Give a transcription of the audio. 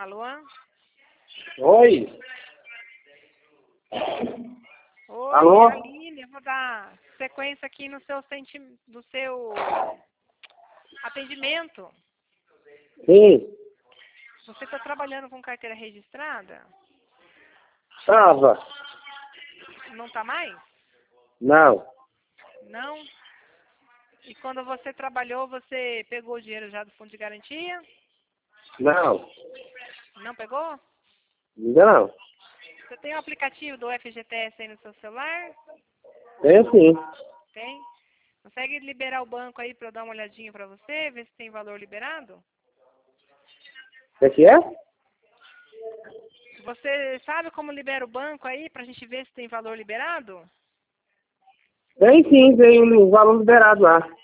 Alô? Oi. Oi, Alô? Aline, eu vou dar sequência aqui no seu atendimento. Sim. Você está trabalhando com carteira registrada? Tava. Não está mais? Não. Não? E quando você trabalhou, você pegou o dinheiro já do fundo de garantia? Não. Não pegou? Ainda não. Você tem o aplicativo do FGTS aí no seu celular? Tenho sim. Tem? Consegue liberar o banco aí para eu dar uma olhadinha para você, ver se tem valor liberado? O que é? Você sabe como libera o banco aí para a gente ver se tem valor liberado? Tem sim, tem um valor liberado lá.